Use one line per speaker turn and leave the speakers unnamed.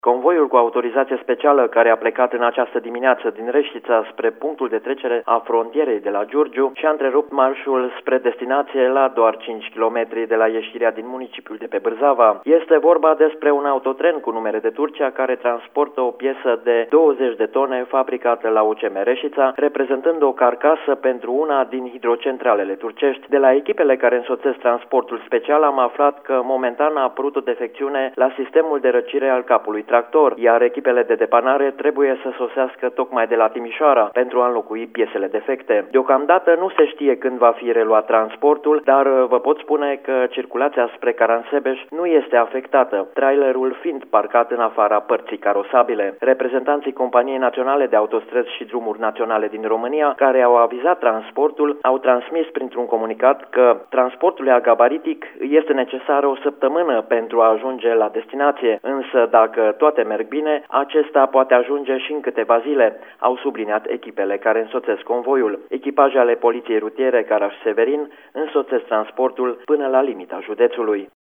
Convoiul cu autorizație specială care a plecat în această dimineață din Reșița spre punctul de trecere a frontierei de la Giurgiu și-a întrerupt marșul spre destinație la doar 5 km de la ieșirea din municipiul de pe Bârzava. Este vorba despre un autotren cu numere de Turcia care transportă o piesă de 20 de tone fabricată la UCM Reșița, reprezentând o carcasă pentru una din hidrocentralele turcești. De la echipele care însoțesc transportul special am aflat că momentan a apărut o defecțiune la sistemul de răcire al capului tractor, iar echipele de depanare trebuie să sosească tocmai de la Timișoara pentru a înlocui piesele defecte. Deocamdată nu se știe când va fi reluat transportul, dar vă pot spune că circulația spre Caransebeș nu este afectată, trailerul fiind parcat în afara părții carosabile. Reprezentanții Companiei Naționale de Autostrăzi și Drumuri Naționale din România, care au avizat transportul, au transmis printr-un comunicat că transportul gabaritic este necesară o săptămână pentru a ajunge la destinație, însă dacă toate merg bine, acesta poate ajunge și în câteva zile, au subliniat echipele care însoțesc convoiul. Echipaje ale Poliției Rutiere Caraș-Severin însoțesc transportul până la limita județului.